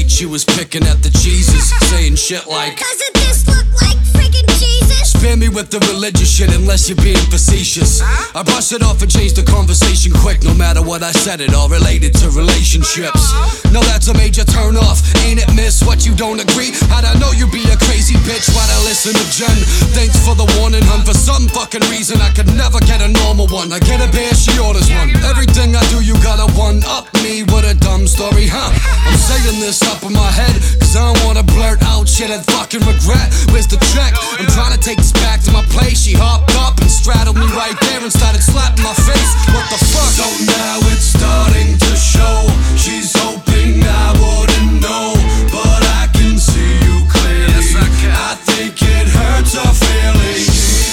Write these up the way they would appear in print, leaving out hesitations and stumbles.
date, she was picking at the cheeses, saying shit like, "Doesn't this look like friggin' Jesus?" spare me with the religious shit unless you're being facetious. I brush it off and change the conversation quick. No matter what I said, it all related to relationships. No, that's a major turn off, ain't it, miss? What, you don't agree? How'd I know you'd be a crazy bitch? Why'd I listen to Jen? Thanks for the warning, hun. For some fucking reason I could never get a normal one. I get a bear, she orders one. Everything I do, you gotta one-up me with a dumb story, huh? I'm saying this up in my head, cause I don't wanna blurt out shit and fucking regret. Where's the check? I'm trying to take this back to my place. She hopped up and straddled me right there and started slapping my face. What the fuck? So now it's starting to show. She's hoping I wouldn't know, but I can see you clearly. Yes, I can. I think it hurts her feelings.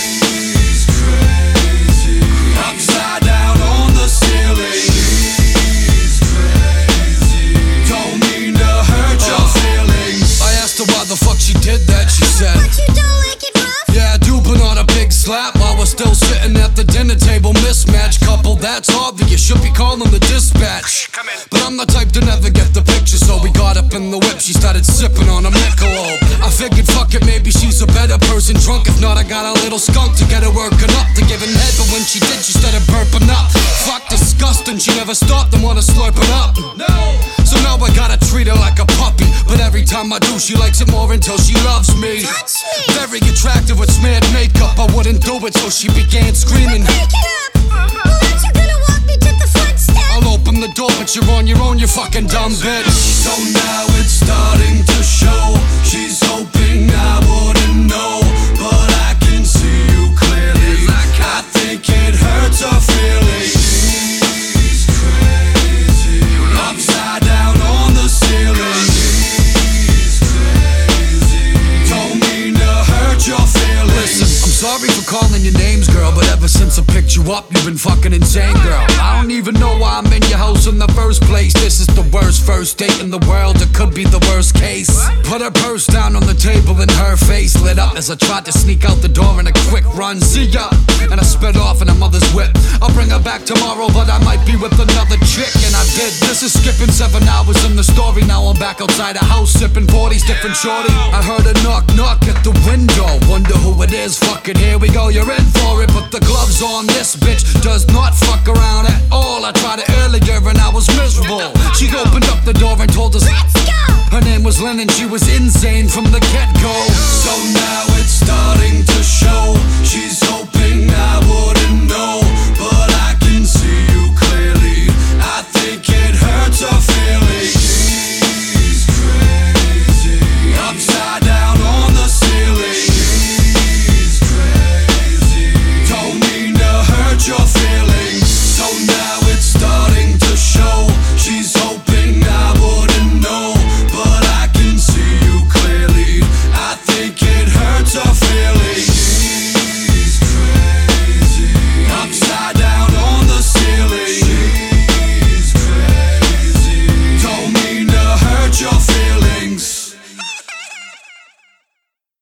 She's crazy. Upside down on the ceiling. She's crazy. Don't mean to hurt your feelings. I asked her why the fuck she did that. She said, "But you don't like it rough?" yeah, I do, but not a big slap. While we're still sitting at the dinner table, mismatch couple, that's obvious. Should be calling the dispatch. But I'm the type to never get the picture, so we got up in the whip. She started sipping on a Michelob. I figured, fuck it, maybe she's a better person drunk. If not, I got a little skunk to get her working up, to giving head. But when she did, she started burping up. Fuck, disgusting. She never stopped and wanna slurp it up. No. So now I gotta treat her like a puppy. But every time I do, she likes it more until she loves me. Touch me. Very attractive with smeared makeup. I wouldn't do it, so she began screaming. Break it up. Aren't you gonna walk me to the front step? I'll open the door, but you're on your own, you fucking dumb bitch. So now it's starting to show. She's hoping I wouldn't know, but I can see you clearly. I think it hurts her feelings. She's crazy. Upside down on the ceiling. She's crazy. Don't mean to hurt your feelings. Listen, I'm sorry for calling your names, girl, but ever since I picked you up, you've been fucking insane, girl. I don't even know why I'm in your house in the first place. This is the worst first date in the world. It could be the worst case. Put her purse down on the table and her face lit up as I tried to sneak out the door in a quick run. See ya! And I sped off in her mother's whip. I'll bring her back tomorrow, but I might be with another chick. And I did. This is skipping 7 hours in the story. Now I'm back outside the house sipping 40s, different shorty. I heard a knock knock at the window. Wonder who it is. Fuck it, here we go. You're in for it. Put the gloves on. This bitch does not fuck around at all. I tried it earlier and I was miserable. She opened up the door and told us, Let's go. her name was Lynn and she was insane from